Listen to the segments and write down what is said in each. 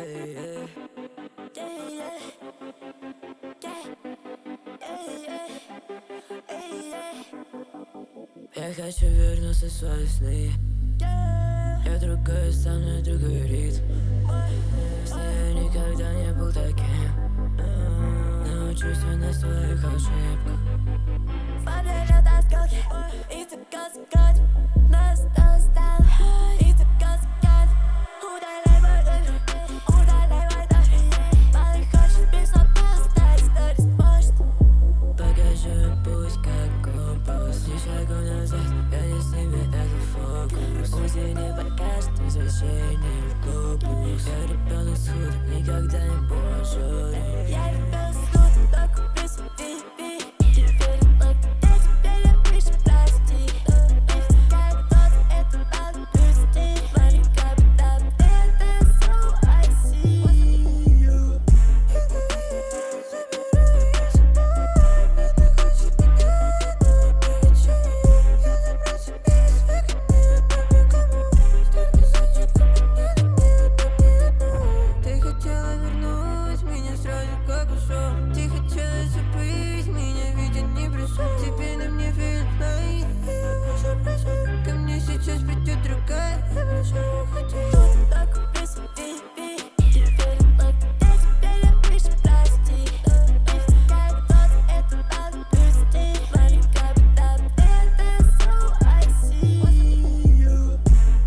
Я хочу вернуться в свои сны. Я другой, со мной другой ритм. В сне я никогда не был таким. Научусь я на своих ошибках. Смотрят осколки, и цикад, цикад. Нас достал, и цикад, цикад. Удаляй мой дом, удаляй мой дом. Парень хочет бесплатно стать сторис почт. Покажу путь как компас. Ни шагу назад, я не сними этот фокус. Пусть и не покажет возвращение в глобус. Я ребенок с худом, никогда не божу. Я ребенок с худом, только плюс VIP. Теперь лайк, теперь я выше прости. И втекает тот, это надо пусти. Маленькая беда, это so I see you. Ты хотела вернуть меня сразу, как ушел. Ты хотела забыть меня, видя не пришел. Теперь на мне видно, и я уже прошу. Ко мне сейчас придет другая, я прошу, уходи. Только плюс VIP. Теперь лайк, теперь я выше прости. И втекает тот, это надо пусти. Маленькая беда, это so I see you.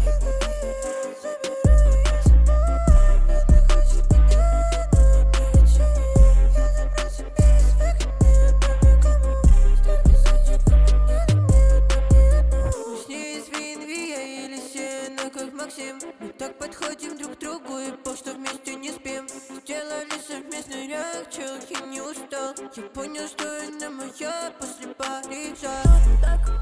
Мы с ней из Винвия или Сена, как Максим. Мы так подходим друг к другу и что вместе не спим. Сделали совместный ряд, челки не устал. Я понял, что она моя после Парижа. Так